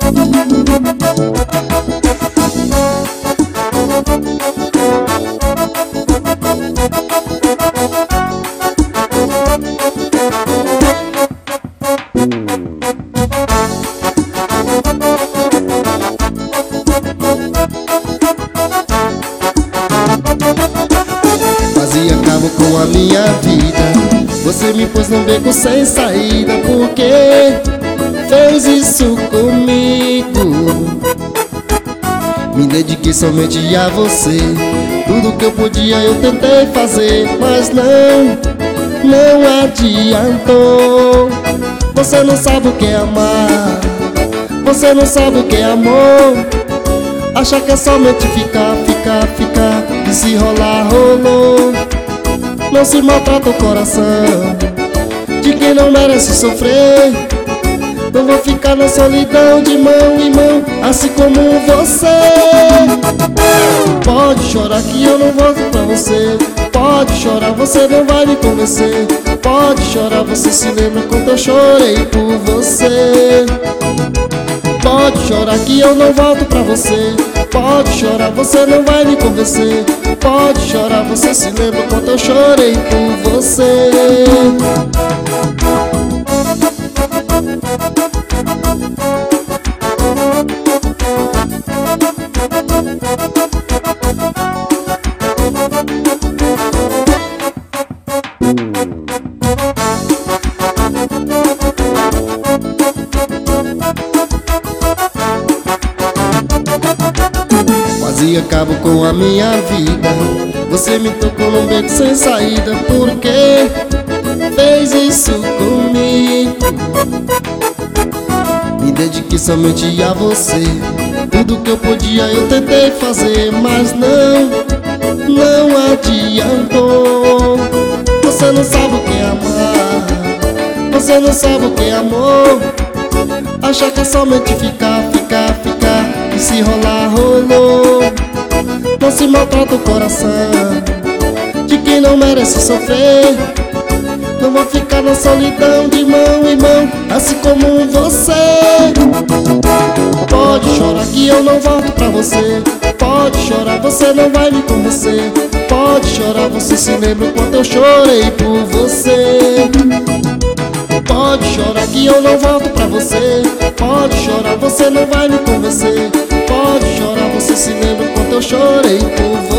Fazia cabo com a minha vida, você me pôs num beco sem saída. Por que fez isso comigo? Me dediquei somente a você, tudo que eu podia eu tentei fazer, mas não adiantou. Você não sabe o que é amar, você não sabe o que é amor. Acha que é somente ficar e se rolar, rolou. Não se maltrata o coração de quem não merece sofrer. Não vou ficar na solidão de mão em mão, assim como você. Pode chorar que eu não volto pra você. Pode chorar, você não vai me convencer. Pode chorar, você se lembra quando eu chorei por você. Pode chorar que eu não volto pra você. Pode chorar, você não vai me convencer. Pode chorar, você se lembra quando eu chorei por você. Fazia cabo com a minha vida, você me tocou num beco sem saída. Por que fez isso comigo? Me dediquei somente a você, tudo que eu podia eu tentei fazer, mas não adiantou. Você não sabe o que é amar, você não sabe o que é amor. Acha que é somente ficar e se rolar, rolou. Não se maltrata o coração de quem não merece sofrer. Não vou ficar na solidão de mão em mão, assim como você. Pode chorar que eu não volto pra você. Pode chorar, você não vai me convencer. Pode chorar, você se lembra quando eu chorei por você. Pode chorar que eu não volto pra você. Pode chorar, você não vai me convencer. Pode chorar, você se lembra quando eu chorei por você.